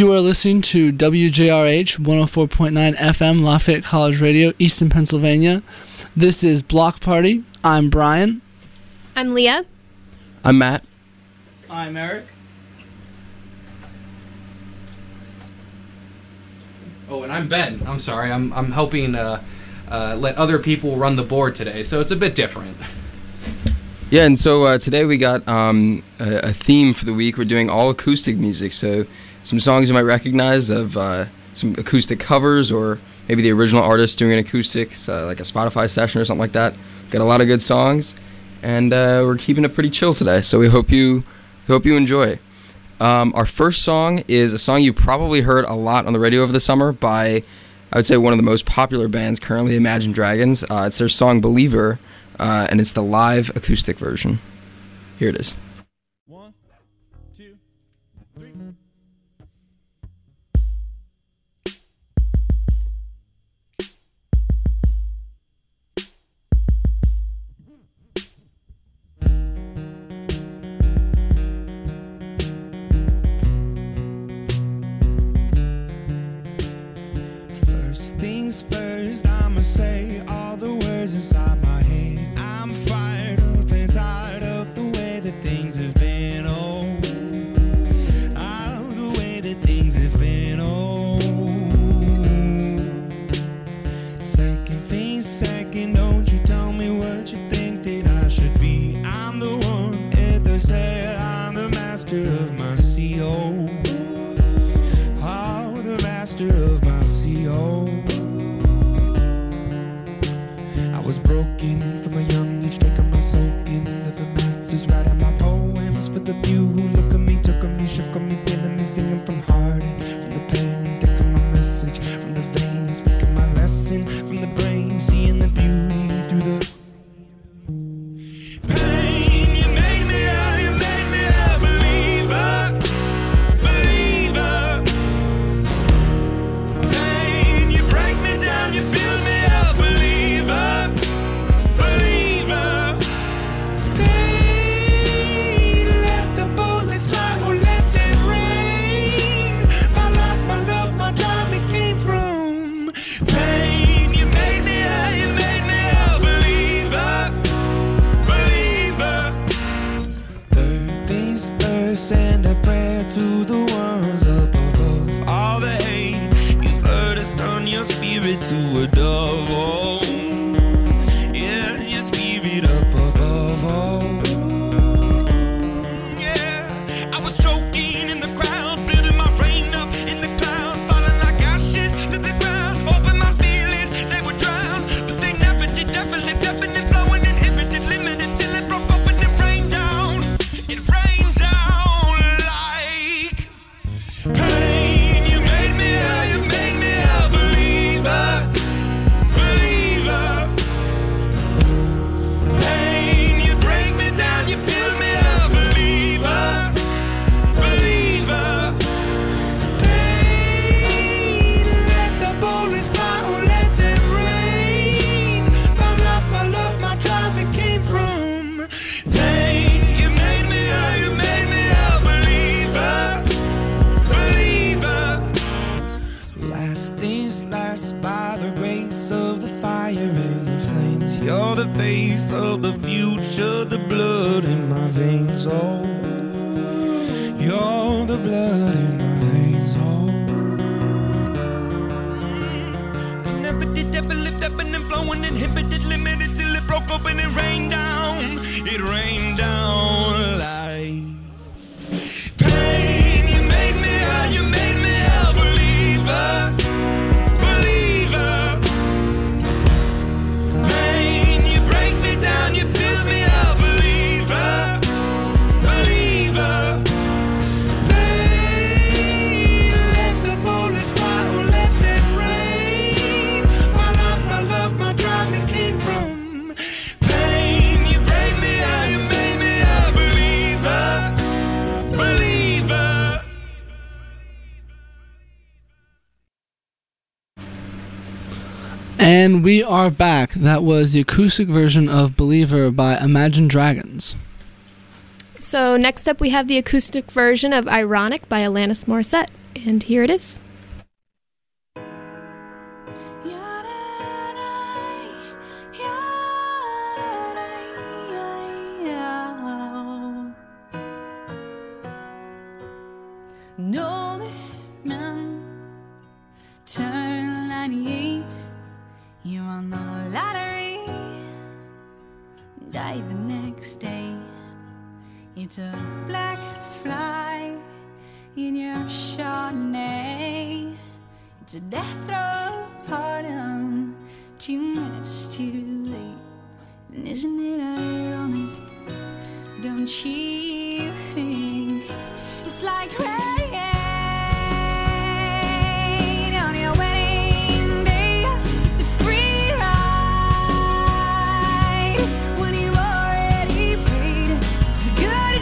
You are listening to WJRH 104.9 FM Lafayette College Radio, Easton, Pennsylvania. This is Block Party. I'm Brian. I'm Leah. I'm Matt. I'm Eric. Oh, and I'm Ben. I'm sorry. I'm helping let other people run the board today, so it's a bit different. Yeah, and so today we got a theme for the week. We're doing all acoustic music, so some songs you might recognize of some acoustic covers, or maybe the original artist doing an acoustic, like a Spotify session or something like that. Got a lot of good songs, and we're keeping it pretty chill today, so we hope you enjoy. Our first song is a song you probably heard a lot on the radio over the summer by, I would say, one of the most popular bands currently, Imagine Dragons. It's their song Believer, and it's the live acoustic version. Here it is. 1, 2, 3. First things first, I'ma say all the words inside my head. I'm fired up and tired of the way that things have been. Oh, the way that things have been. Oh, second things second, don't you tell me what you think that I should be. I'm the one at the sail, I'm the master of my CO. Oh, the master of my CO. I was broken from a young age, taking my soak in the masses, writing my poems for the few who look at me, took on me, shook on me, feeling me, singing from heart, from the pain, taking my message from the veins, speaking my lesson from the brain, seeing the beauty through the pain. You made me a believer, believer. Pain, you break me down, you build me up, believer, believer. Pain, let the bullets fly or let them rain. My love, my drive, it came from pain. You made me a believer, believer. Third things first, send a prayer to the ones up above. All the hate you've heard us turn your spirit to a dove. Oh, yeah, your spirit up above. Oh, yeah. I was choking in the crowd, building my rain up in the cloud, falling like ashes to the ground. Open my feelings, they would drown, but they never did. Definitely flowing, inhibited, limited till it broke open and rained down. It rained down like pain. You made me a believer, believer. Pain, you break me down, you build me up, believer, believer. Pain, let the bullets fly or let them rain. My love, my drive, it came from pain. You made me a believer, believer. Last things last, by the grace of the fire and the flames. You're the face of the future, the blood in my veins. Oh, you're the blood in my veins. Oh, they never did, ever lived up and then flowing, inhibited, limited till it broke open and rained down. It rained down like pain. You made me a believer, believer. Pain, you break me down, you build me up, believer, believer. Pain, let the bullets fly or let them rain. My love, my drive, it came from pain. You break me out, you made me a believer, believer. And we are back. That was the acoustic version of Believer by Imagine Dragons. So next up we have the acoustic version of Ironic by Alanis Morissette. and here it is. An old man turned 98. He won the lottery, died the next day. It's a black fly in your Chardonnay. It's a death row pardon, 2 minutes too late. And isn't it ironic? Don't you think it's like rain on your wedding day? It's a free ride when you already paid. It's the good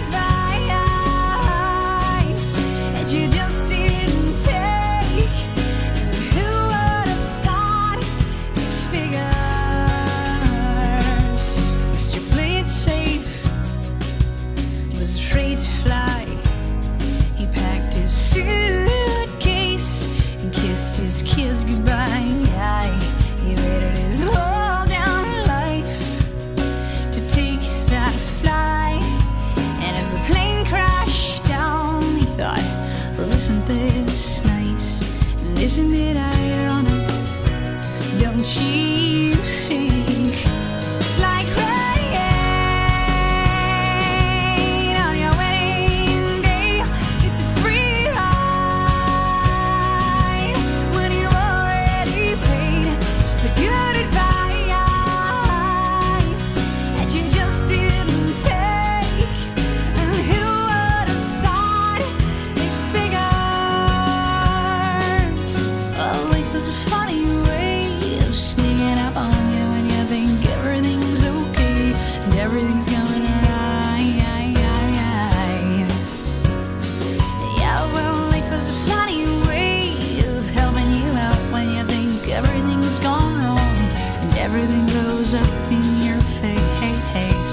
advice that you just didn't take. Who would have thought it figures? Mr. Play It Safe was afraid to fly. He packed his suitcase and kissed his kids goodbye. He waited his whole damn life to take that flight. And as the plane crashed down, he thought, well, isn't this nice? And isn't it ironic? Don't you think it's like rain on your wedding day? It's a free ride when you already paid. Just the good advice that you just didn't take. And who would have thought it figures? Oh, life was a funny way of sneaking up on you when you think everything's okay and everything's going right. Yeah, well, life was a funny way of helping you out when you think everything's gone wrong and everything blows up in your face.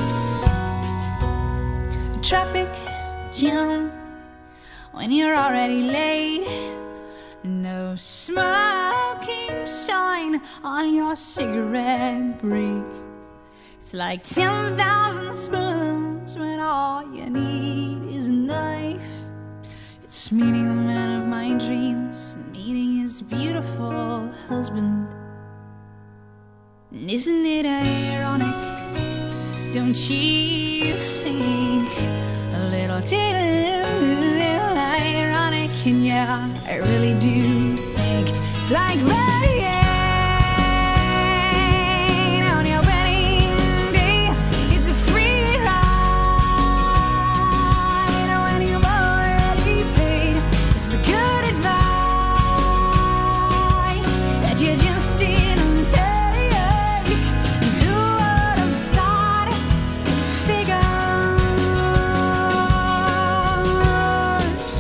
Traffic jam when you're already late. No smoking sign on your cigarette break. It's like 10,000 spoons when all you need is a knife. It's meeting the man of my dreams, meeting his beautiful husband. And isn't it ironic? Don't you think a little ironic? And yeah, I really do think it's like rain on your wedding day. It's a free ride when you've already paid. It's the good advice that you just didn't take. And who would have thought it figures?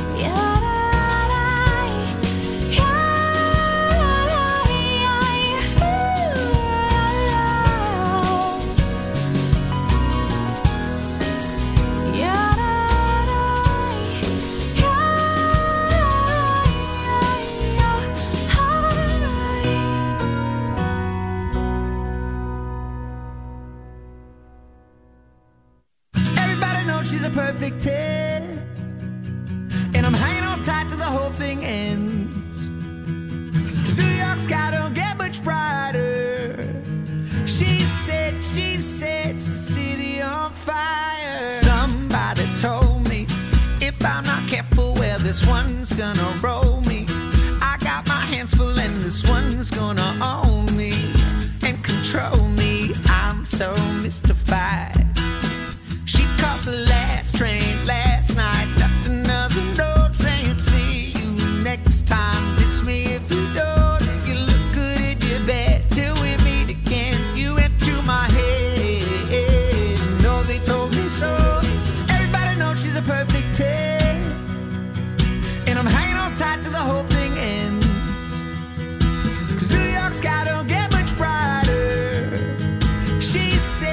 Everybody knows she's a perfect 10, and I'm hanging on tight till the whole thing ends. 'Cause New York sky don't get much brighter. She sets the city on fire. Somebody told me if I'm not careful, well, this one's gonna roll me. I got my hands full and this one's gonna own me and control me. I'm so mystified. She caught the last train last night, left another note saying, see you next time. Miss me if you don't. You look good if you're bad till we meet again. You went to my head. No, they told me so. Everybody knows she's a perfect 10, and I'm hanging on tight till the whole thing ends. 'Cause New York sky don't get much brighter. She said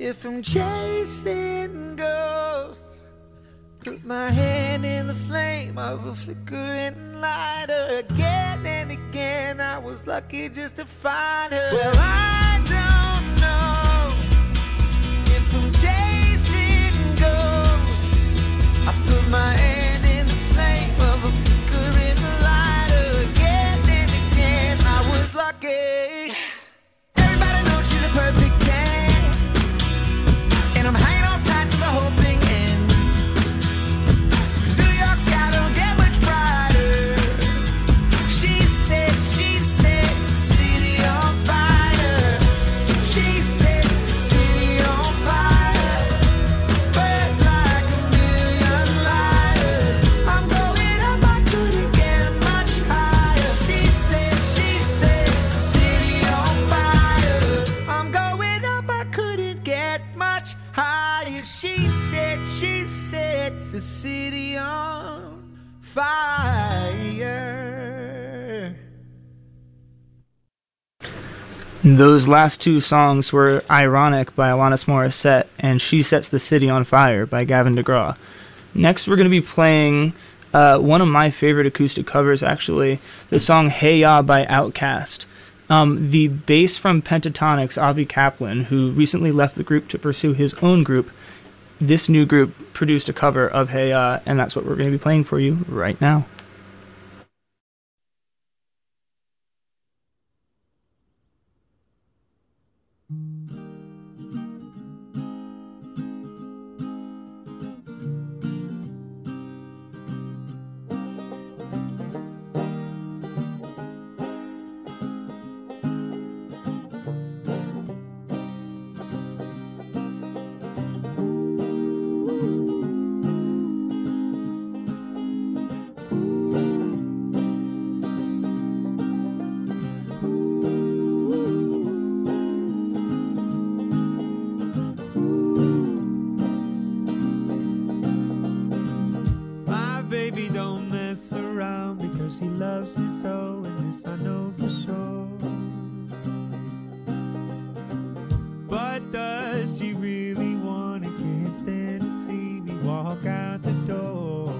If I'm chasing ghosts, put my hand in the flame of a flickering lighter. Again and again, I was lucky just to find her. Well, I don't know if I'm chasing ghosts. I put my hand in the flame of a flickering lighter. Again and again, I was lucky. Everybody knows she's a perfect 10, and I'm hanging on tight to the whole thing ends. 'Cause New York sky don't get much brighter. She said, city on fire. She sets the city on fire. Birds like a million liars. I'm going up, I couldn't get much higher. She said, the city on fire. I'm going up, I couldn't get much higher. She said, the city on fire. Those last two songs were Ironic by Alanis Morissette and She Sets the City on Fire by Gavin DeGraw. Next, we're going to be playing one of my favorite acoustic covers, actually, the song Hey Ya by Outkast. The bass from Pentatonix, Avi Kaplan, who recently left the group to pursue his own group, this new group produced a cover of Hey Ya, and that's what we're going to be playing for you right now. My baby don't mess around because he loves me so, and this I know for sure. But does she really want it? Can't stand to see me walk out the door.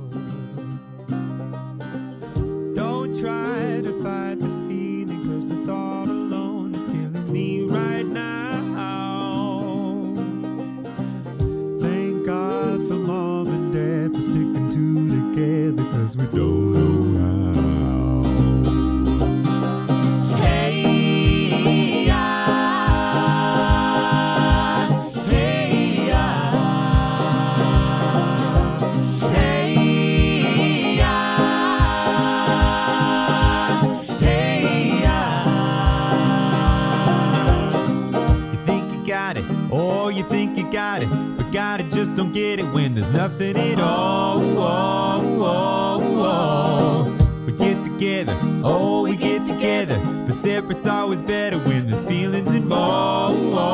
Don't try to fight the feeling, cause the thought alone is killing me right now. Thank God for mom and dad for sticking two together, cause we don't know how. Hey, ya, hey, ya, hey, ya, hey, ya. You think you got it, or you think you got it, but got it, just don't get it when there's nothing at all. We get together, oh, we get together, but separate's always better when there's feelings involved.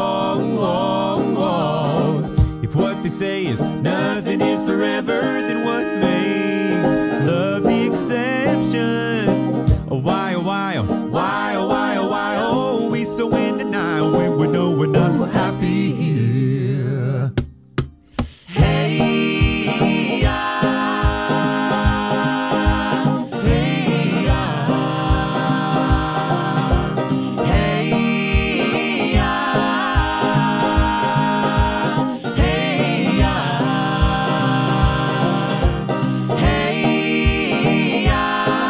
If what they say is nothing is forever, then what makes love the exception? Oh, why, oh, why, oh, why, oh, why, oh, why, oh, we so in denial when we know we're not happy here. Hey, ya, hey, ya, hey, ya, hey, ya, hey, ya,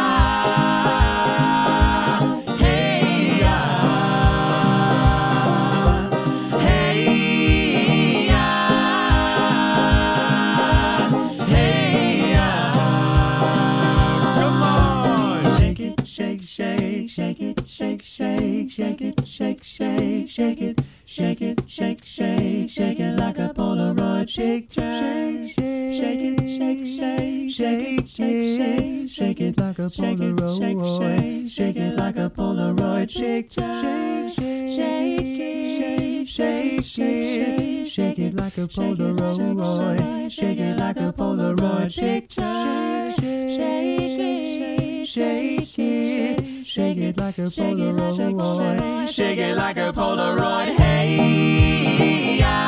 hey, ya, hey, ya. Come on, shake it, shake, shake, shake it, shake, shake, shake it, shake, shake, shake it, shake it, shake, shake, shake it like a Polaroid. Shake, shake, shake it, shake, shake, shake it, shake, shake it like a Polaroid. Shake it like a Polaroid. Shake, shake, shake, shake, shake, shake, shake it like a Polaroid. Shake it like a Polaroid. Shake, shake, shake, shake it, shake it like a Polaroid. Shake it like a Polaroid. Hey, ya.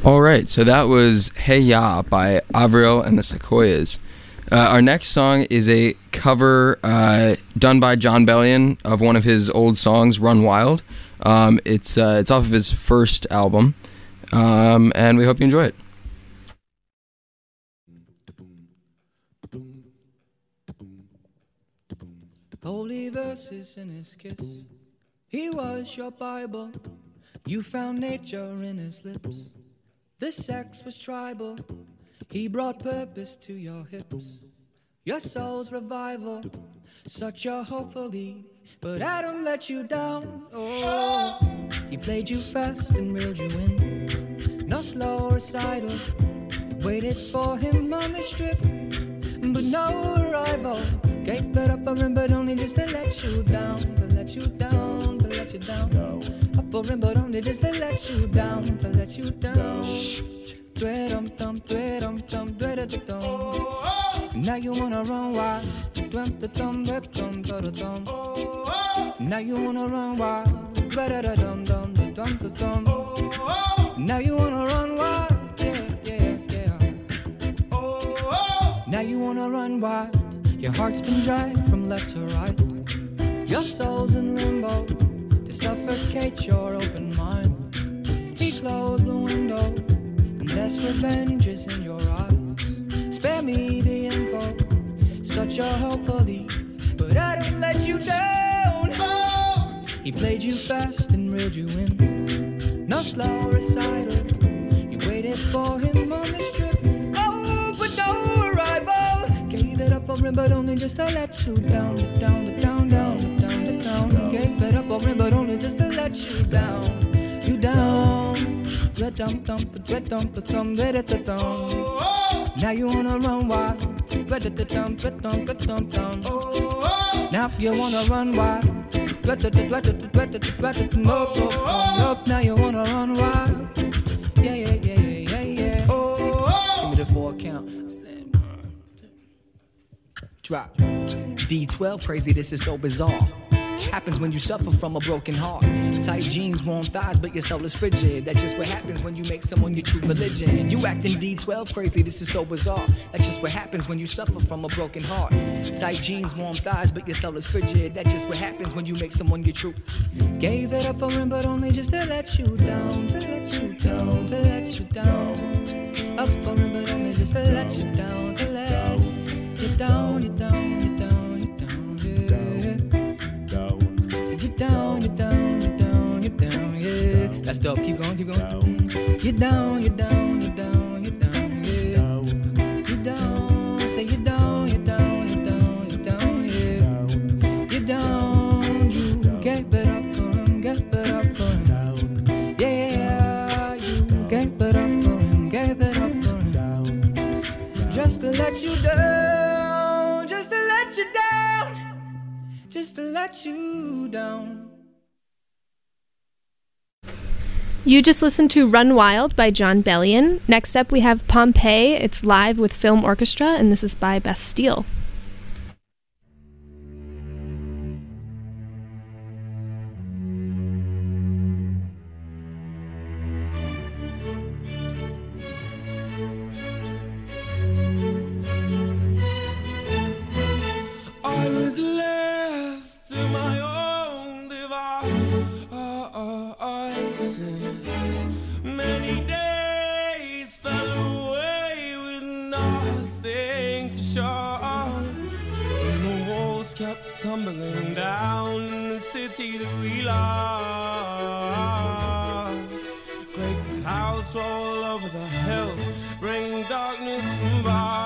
All right, so that was Hey Ya by Avril and the Sequoias. Our next song is a cover done by Jon Bellion of one of his old songs, Run Wild. It's off of his first album, and we hope you enjoy it. Holy verses in his kiss. He was your Bible. You found nature in his lips. The sex was tribal. He brought purpose to your hips. Your soul's revival. Such a hopeful Eve. But Adam let you down. Oh, he played you fast and reeled you in. No slow recital. Waited for him on the strip, but no arrival. Gave it up for him, but only just to let you down. To let you down, to let you down. Up for him, but only just to let you down. To let you down. Dum-dum, dum-dum, dum-dum. Now you wanna run wild. Dum-dum, dum-dum. Now you wanna run wild. Dum-dum, dum-dum. Now you wanna run wild. Now you wanna run wild. Your heart's been dry from left to right. Your soul's in limbo to suffocate your open mind. He closed the window, unless revenge is in your eyes. Spare me the info, such a hopeful Eve, but I don't let you down. He played you fast and reeled you in. No slow recital. You waited for him on the strip. Oh, but no arrival. Gave it up for him, but only just to let you down. Down, down, down, down, down. Gave it up for him, but only just to let you down. You down. Dread dump, dump, dread dump, dump, dread dump. Now you wanna run wild. Dread dump, dread dump, dread dump, dump. Now you wanna run wild. Dread dump, now you wanna run wild. Yeah, yeah, yeah, yeah, yeah, yeah. Give me the 4 count. Drop. D12, crazy, this is so bizarre. Happens when you suffer from a broken heart. Tight jeans, warm thighs, but your soul is frigid. That's just what happens when you make someone your true religion. You acting D12 crazy, this is so bizarre. That's just what happens when you suffer from a broken heart. Tight jeans, warm thighs, but your soul is frigid. That's just what happens when you make someone your true. Gave it up for him, but only just to let you down. To let you down, to let you down. Up for him, but only just to let you down. To let you down, you down, you down, you down, yeah. So you down, you down, you down, you down, yeah. That's dope, keep going, keep going. You down, you down, you down, you down, yeah. You down, say you down, you down, you down, you down, yeah. You down, you gave it up for him, gave it up for him. Yeah, you gave it up for him, gave it up for him. Just to let you down, just to let you down, just to let you down. You just listened to Run Wild by Jon Bellion. Next up we have Pompeii. It's live with Film Orchestra, and this is by Beth Steele. I was left to my own devices. Many days fell away with nothing to show. And the walls kept tumbling down in the city that we love. Great clouds roll over the hills, bringing darkness from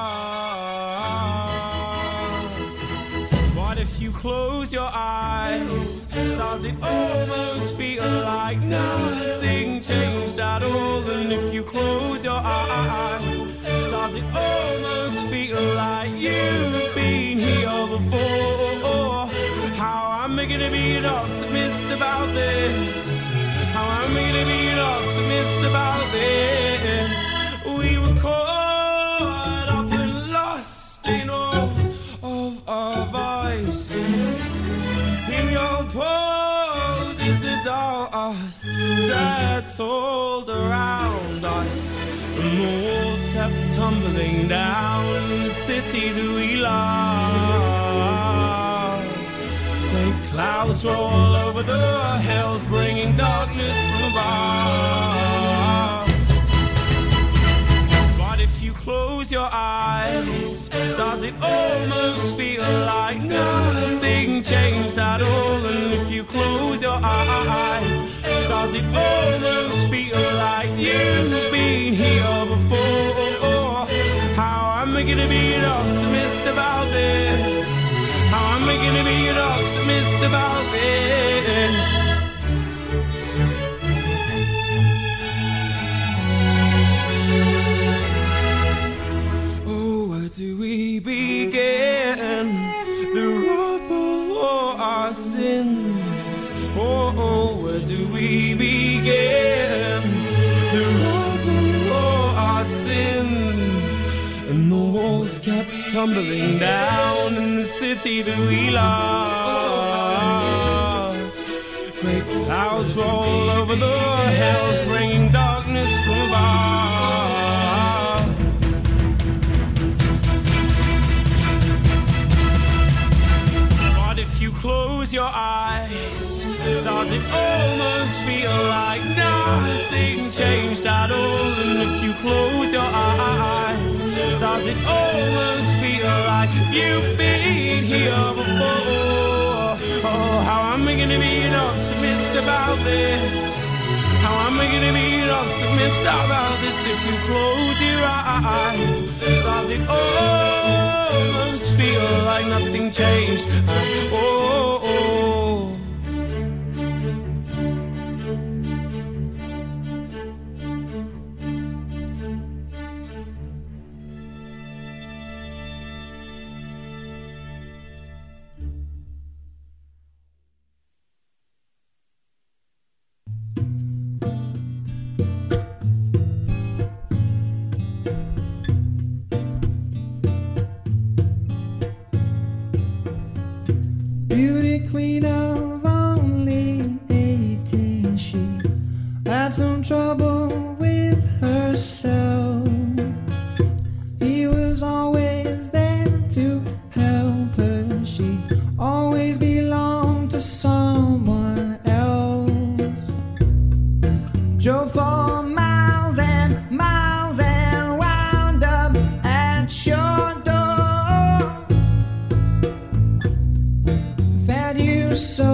above. What if you close your eyes? Does it almost feel like nothing changed at all? And if you close your eyes, does it almost feel like you've been here before? How am I gonna be an optimist about this? How am I gonna be an optimist about this? We were caught up and lost in all of our voices. In your pose is the dark. dust settled around us, and the walls kept tumbling down in the city that we love. Great clouds roll over the hills, bringing darkness from above. But if you close your eyes, does it almost feel like nothing changed at all? And if you close your eyes, does it almost feel like you've been here before? How am I gonna be an optimist about this? How am I gonna be an optimist about this? Oh, where do we begin? The rubble or our sins? Oh, where do we begin? The rubble or our sins? And the walls kept tumbling down in the city that we love. Great clouds roll over the hills, bringing darkness from above. But if you close your eyes, does it almost feel like nothing changed at all? And if you close your eyes, does it almost feel like you've been here before? Oh, how am I gonna be an optimist about this? How am I gonna be an optimist about this if you close your eyes? Does it almost feel like nothing changed? Oh, oh. Beauty queen of only 18, she had some trouble with herself. He was always there to help her. She always belonged to someone else. Drove for miles and miles and wound up at your door. Fed you so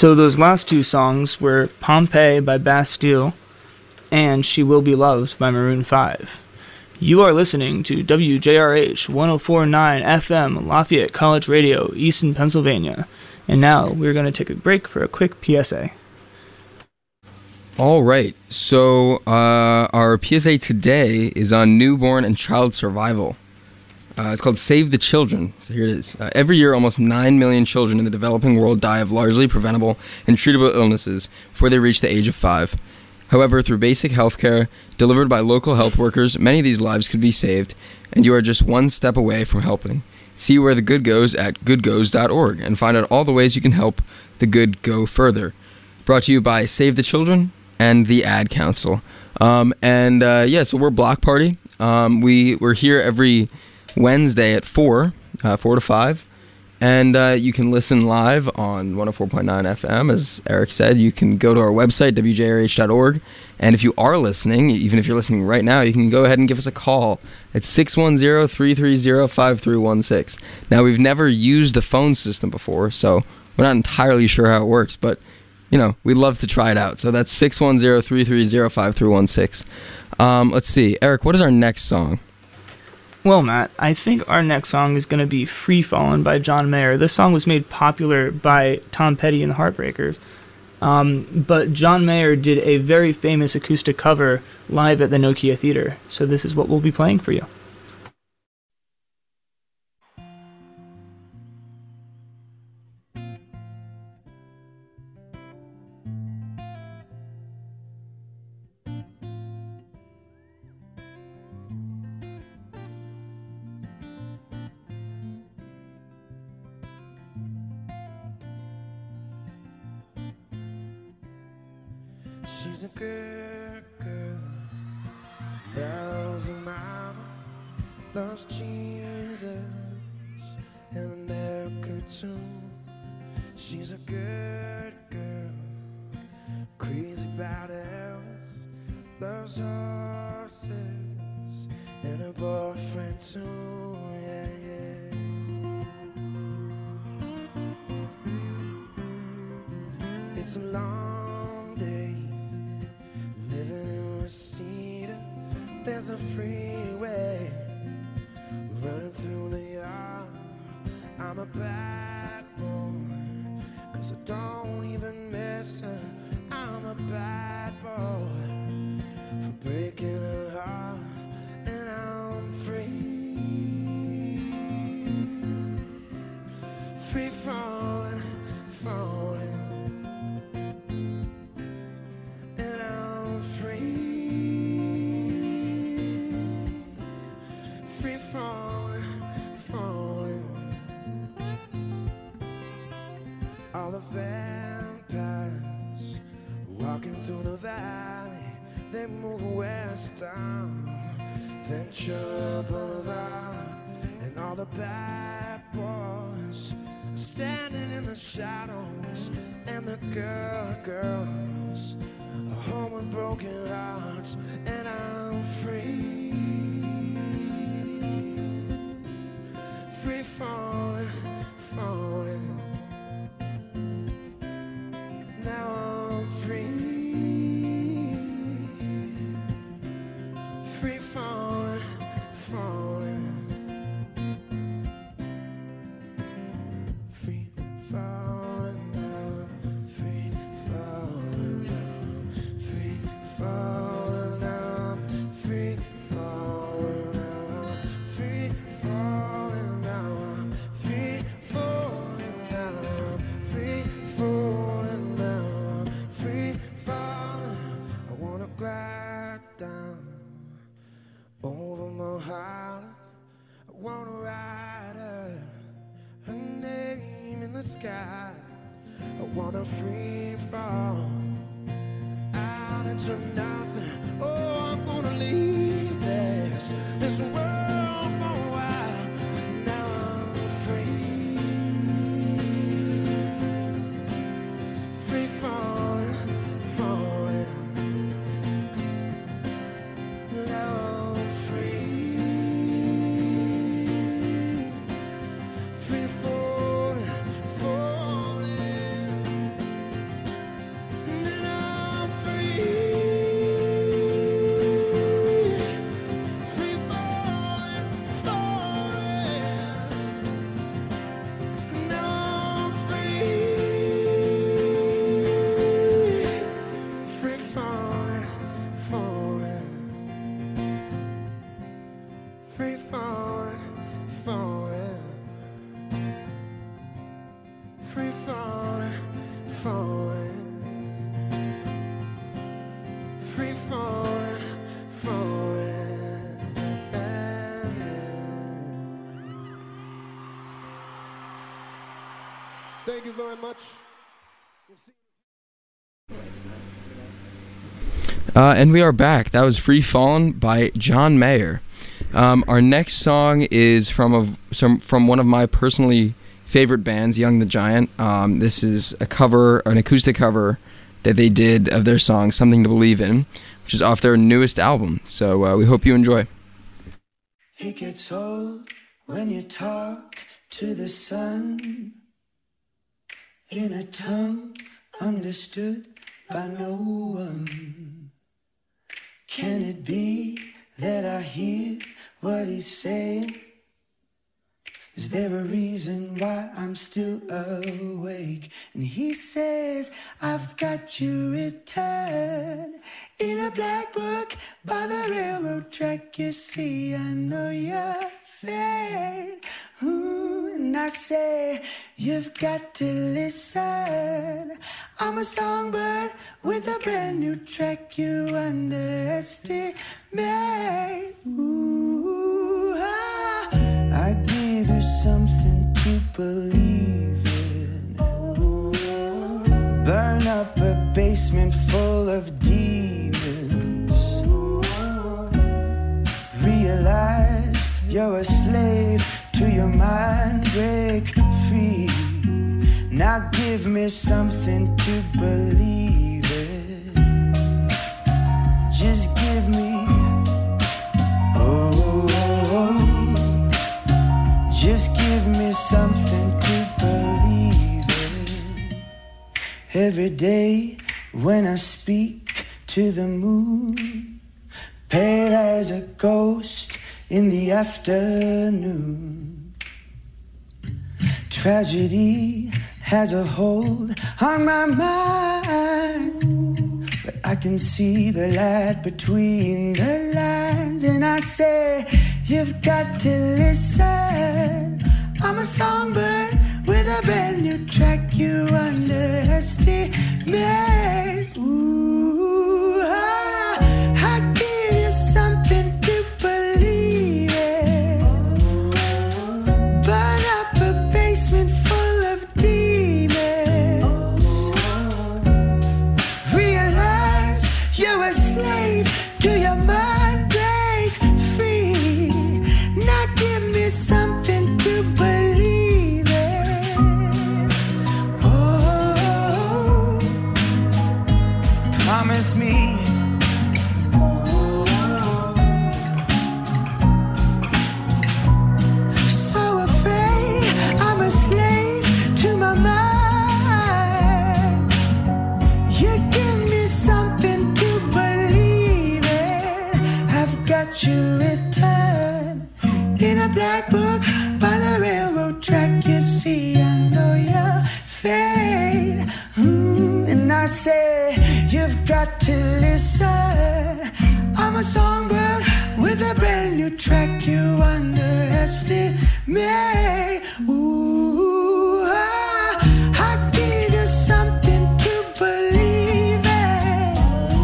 So those last two songs were Pompeii by Bastille and She Will Be Loved by Maroon 5. You are listening to WJRH 104.9 FM Lafayette College Radio, Easton, Pennsylvania. And now we're going to take a break for a quick PSA. All right, so our PSA today is on newborn and child survival. It's called Save the Children. So here it is. Every year, almost 9 million children in the developing world die of largely preventable and treatable illnesses before they reach the age of 5. However, through basic health care delivered by local health workers, many of these lives could be saved, and you are just one step away from helping. See where the good goes at goodgoes.org and find out all the ways you can help the good go further. Brought to you by Save the Children and the Ad Council. So we're Block Party. We're here every Wednesday at 4 to 5. And you can listen live on 104.9 FM. As Eric said, you can go to our website, wjrh.org. And if you are listening, even if you're listening right now, you can go ahead and give us a call at 610-330-5316. Now, we've never used the phone system before, so we're not entirely sure how it works. But, we'd love to try it out. So that's 610-330-5316. Let's see. Eric, what is our next song? Well, Matt, I think our next song is going to be Free Fallin' by John Mayer. This song was made popular by Tom Petty and the Heartbreakers. But John Mayer did a very famous acoustic cover live at the Nokia Theater. So this is what we'll be playing for you. She's a good girl, loves her mama, loves Jesus and America too. She's a good girl, crazy about Elvis, loves horses and a boyfriend too, yeah, yeah. It's a long day living in Reseda. There's a freeway running through the yard. I'm a bad boy, 'cause I don't even miss her. I'm a bad boy for breaking her heart, and I'm free, free falling, falling. All the vampires walking through the valley, they move westbound, Ventura Boulevard, and all the bad boys are standing in the shadows, and the girls are home with broken hearts, and I'm free, free falling, falling. Now I'm free, free falling, falling, free falling now, free falling now, free falling now, free falling now, free falling now, free falling now, free falling. Free falling, I wanna glide down over my heart. I wanna ride her name in the sky. I wanna free fall out into nothing. Oh, I'm gonna leave this world for a while. Now I'm free, free falling, falling. Now I'm free, free falling, falling. free falling, falling, free falling, falling. Thank you very much. And we are back. That was Free Fallin' by John Mayer. Our next song is from one of my personally favorite bands, Young the Giant. This is an acoustic cover that they did of their song Something to Believe In, which is off their newest album. So we hope you enjoy. It gets old when you talk to the sun in a tongue understood by no one. Can it be that I hear what he's saying? Is there a reason why I'm still awake? And he says, I've got you written in a black book by the railroad track. You see, I know you're fade. Ooh, and I say, you've got to listen. I'm a songbird with a brand new track you underestimate. Ooh, I gave you something to believe in. Burn up a basement full of demons. Realize you're a slave to your mind, break free. Now give me something to believe in. Just give me, just give me something to believe in. Every day when I speak to the moon, pale as a ghost in the afternoon. Tragedy has a hold on my mind, but I can see the light between the lines. And I say, you've got to listen. I'm a songbird with a brand new track you underestimate. Ooh, I give you something to believe in. Burn up a basement full of demons. Realize you're a slave to your mind, break free. Now give me something to believe in. Oh, promise me. So afraid I'm a slave to my mind. You give me something to believe in. I've got you written in a black book by the railroad track. You see, I know you're fade. Ooh, and I say, you've got to listen. I'm a songbird with a brand new track you underestimate. Ooh, I give you something to believe in.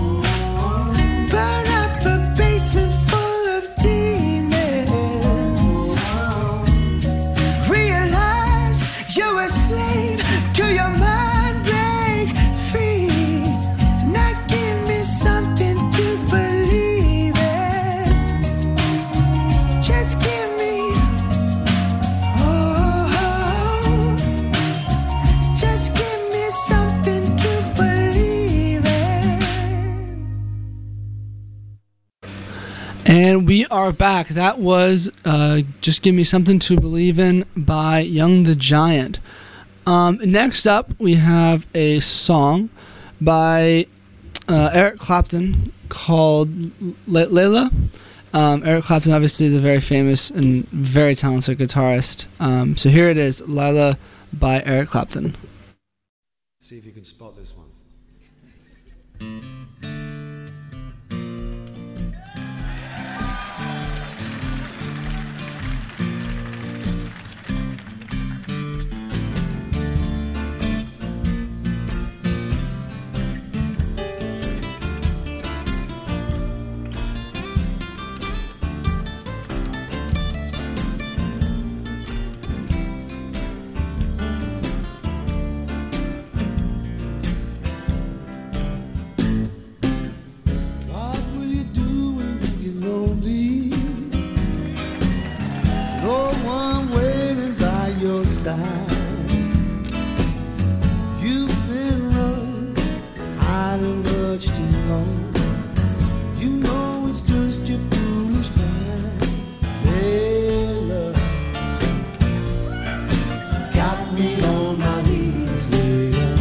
Burn up a basement full of demons. Realize you're a slave to your mind, break free. Now give me something to believe in. Just give me, just give me something to believe in. And we are back. That was Just Give Me Something to Believe In by Young the Giant. Next up, we have a song by Eric Clapton called Layla. Eric Clapton, obviously the very famous and very talented guitarist. So here it is, Layla by Eric Clapton. See if you can spot this one. hiding much too long. You know it's just your foolish mind. Layla, got me on my knees, Layla,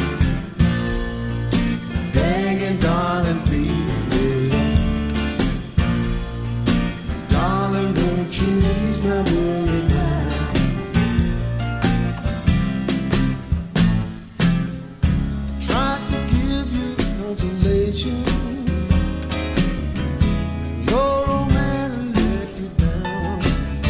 begging, darling, please, Layla, darling, won't you ease my worried mind? Tried to give you consolation. Your old man let you down.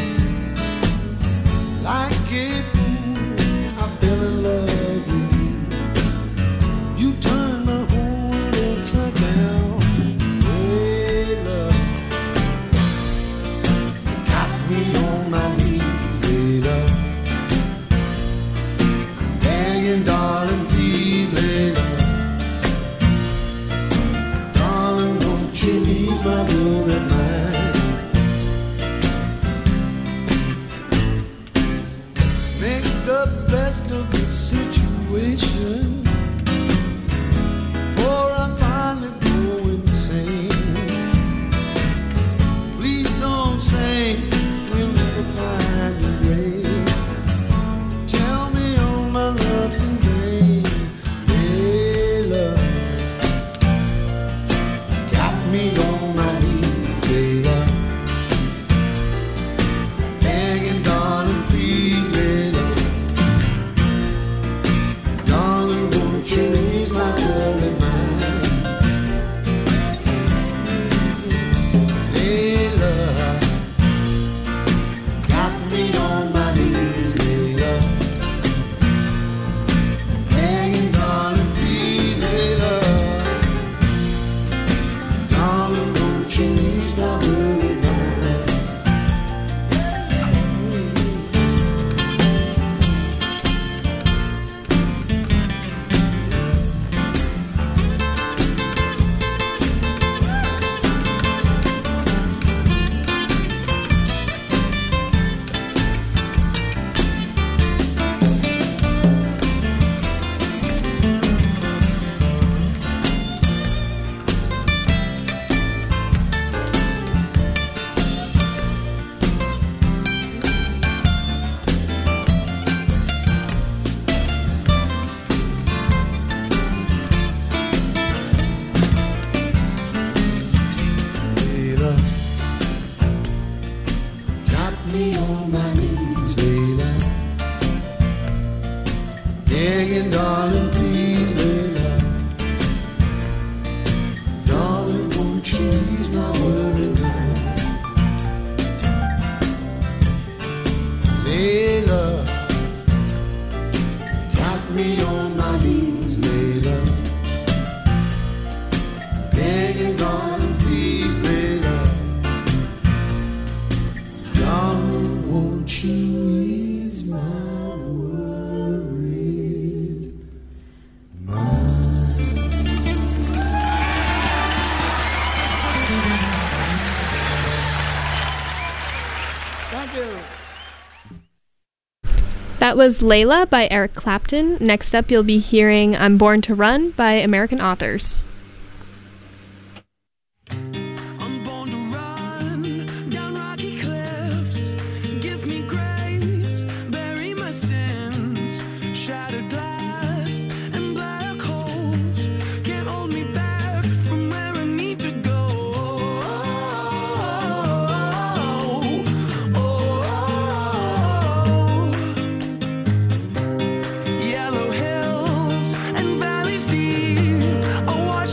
Like a fool, I fell in love with you. You turned my whole world upside down. Layla, got me on my knees, Layla, begging, darling, please, Layla, darling, won't you ease my worried mind? Make the best of the situation, for I finally go insane. Please don't say we'll never find a grave. Tell me all my love's in vain. Layla, got me on my knees, Layla, begging, darling, please, Layla, darling, won't you ease my worried mind? Layla, got me on my knees, Layla, begging, darling, please, Layla, darling, won't you ease my worried mind? Layla, got me on my knees, Layla, begging, darling, please, Layla, darling, won't you ease my worried mind? Layla, got me on my knees, Layla, begging, darling, please, Layla, darling, won't you ease my worried mind? Thank you. That was Layla by Eric Clapton. Next up, you'll be hearing I'm Born to Run by American Authors. I'm born to run down rocky cliffs. Give me grace, bury my sins. Shattered glass and black holes can't hold me back from where I need to go. Yellow hills and valleys deep. I watch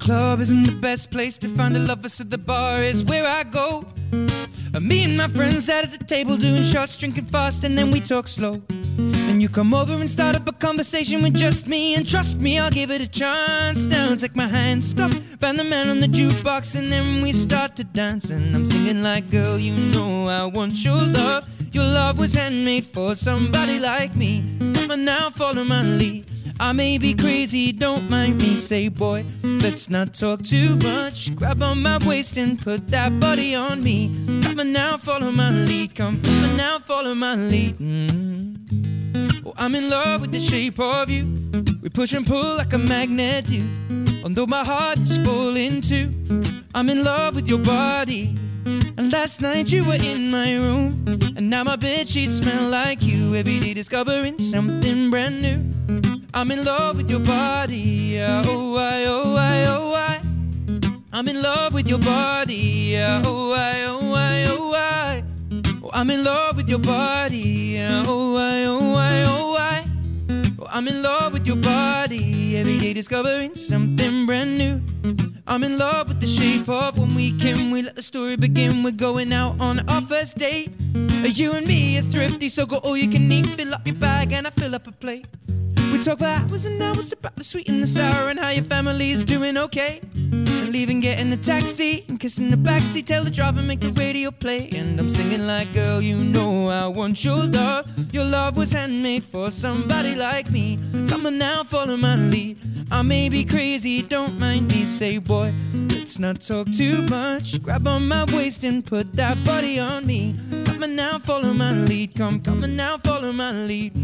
club isn't the best place to find a lover, so the bar is where I go. Me and my friends sat at the table doing shots, drinking fast, and then we talk slow. And you come over and start up a conversation with just me, and trust me, I'll give it a chance. Now take my hand, stop, find the man on the jukebox, and then we start to dance. And I'm singing like, girl, you know I want your love. Your love was handmade for somebody like me. Come on now, follow my lead. I may be crazy, don't mind me. Say, boy, let's not talk too much. Grab on my waist and put that body on me. Come on now, follow my lead. Come on now, follow my lead. Oh, I'm in love with the shape of you. We push and pull like a magnet do. Although my heart is falling too, I'm in love with your body. And last night you were in my room, and now my bedsheets smell like you. Every day discovering something brand new. I'm in love with your body, oh I, oh I, oh I. I'm in love with your body, oh I, oh I, oh I. Oh, I'm in love with your body, oh I, oh I, oh I. Oh, I'm in love with your body, every day discovering something brand new. I'm in love with the shape of when we can. We let the story begin. We're going out on our first date. You and me are thrifty, so go all you can eat. Fill up your bag and I fill up a plate. We talk for hours and hours about the sweet and the sour, and how your family is doing okay. And leaving, getting a taxi and kissing the backseat. Tell the driver, make the radio play. And I'm singing like, girl, you know I want your love. Your love was handmade for somebody like me. Come on now, follow my lead. I may be crazy, don't mind me. Say, boy, let's not talk too much. Grab on my waist and put that body on me. Come on now, follow my lead. Come on now, follow my lead.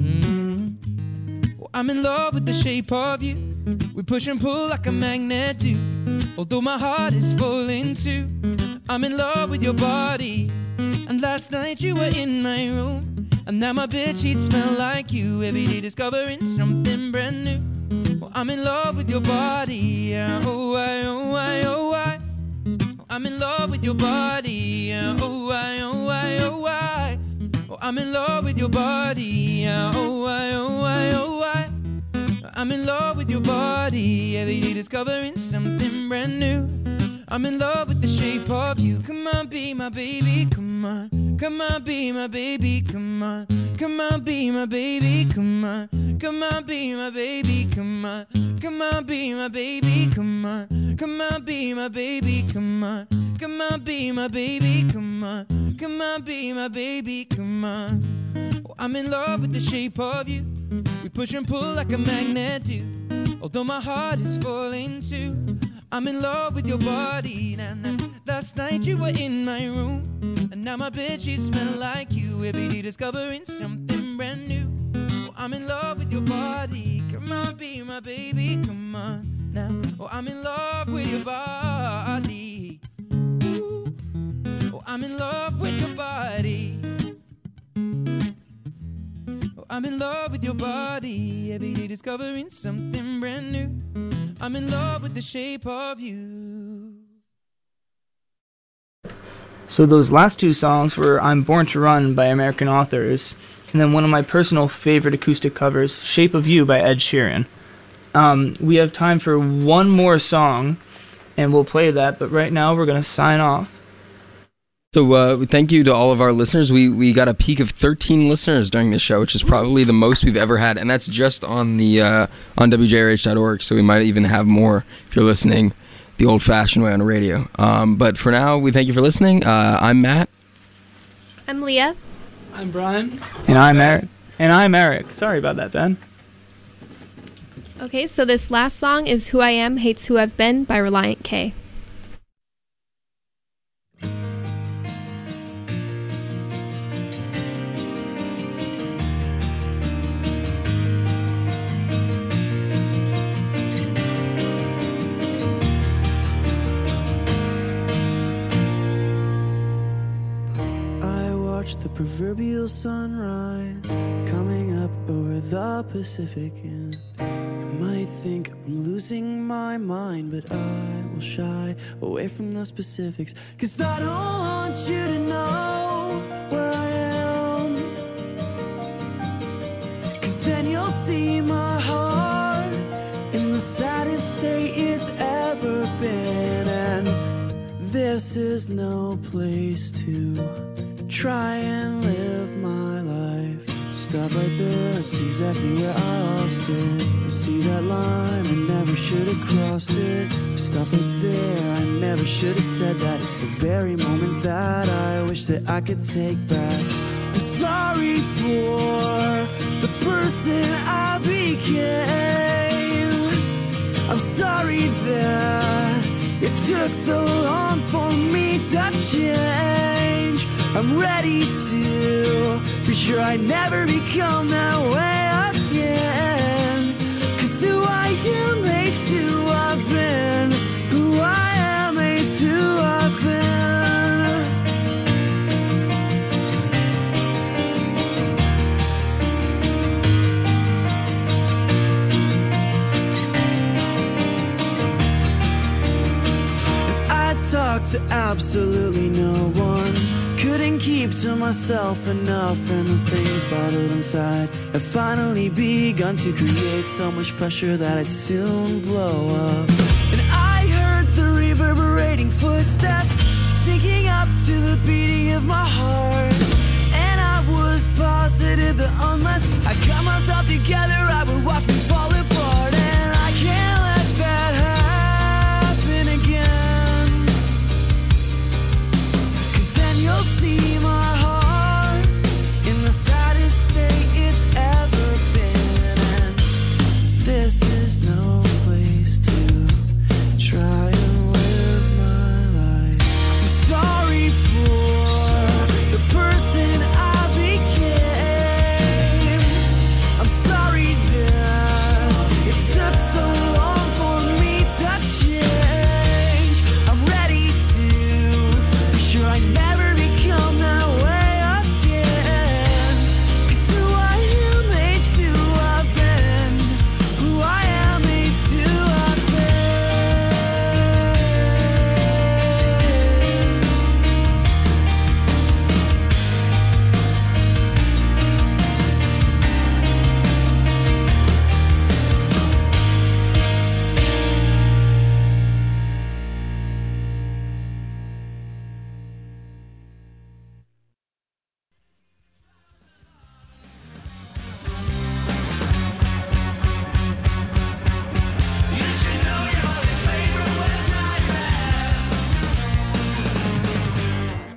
Well, I'm in love with the shape of you. We push and pull like a magnet do. Although my heart is falling too, I'm in love with your body. And last night you were in my room, and now my bedsheets smell like you. Every day discovering something brand new. Well, I'm in love with your body, oh I, oh I, oh I. I'm in love with your body, oh I, oh I, oh I. Oh, I'm in love with your body, oh I, oh I, oh I. I'm in love with your body, every day discovering something brand new. I'm in love with the shape of you. Come on, be my baby, come on. Come on, be my baby, come on. Come on, be my baby, come on. Come on, be my baby, come on. Come on, be my baby, come on. Come on, be my baby, come on. Come on, be my baby, come on. Come on, be my baby, come on. Oh, I'm in love with the shape of you. We push and pull like a magnet do. Although my heart is falling too, I'm in love with your body. Now, last night you were in my room, and now my bedsheets smell like you. Every day discovering something brand new. Oh, I'm in love with your body. Come on, be my baby, come on now. Oh, I'm in love with your body. Ooh. Oh, I'm in love with your body. Oh, I'm in love with your body. Every day discovering something brand new. I'm in love with the shape of you. So those last two songs were I'm Born to Run by American Authors, and then one of my personal favorite acoustic covers, Shape of You by Ed Sheeran. We have time for one more song, and we'll play that, but right now we're going to sign off. So thank you to all of our listeners. We got a peak of 13 listeners during this show, which is probably the most we've ever had, and that's just on the on WJRH.org. So we might even have more if you're listening the old-fashioned way on the radio. But for now, we thank you for listening. I'm Matt. I'm Leah. I'm Brian. And I'm Eric. And I'm Eric. Sorry about that, Ben. Okay, so this last song is Who I Am Hates Who I've Been by Reliant K. The proverbial sunrise coming up over the Pacific, and I might think I'm losing my mind, but I will shy away from the specifics, 'cause I don't want you to know where I am, 'cause then you'll see my heart in the saddest state it's ever This is no place to try and live my life. Stop right there, that's exactly where I lost it. I see that line, I never should have crossed it. Stop right there, I never should have said that. It's the very moment that I wish that I could take back. I'm sorry for the person I became. I'm sorry that it took so long for me to change. I'm ready to be sure I never become that way again. 'Cause who I am made to have been, who I am made to have been. Talk to absolutely no one. Couldn't keep to myself enough, and the things bottled inside have finally begun to create so much pressure that I'd soon blow up. And I heard the reverberating footsteps sinking up to the beating of my heart. And I was positive that unless I got myself together, I would watch me fall apart. And I can't let that happen again. You'll see my heart in the saddest state it's ever been. And this is no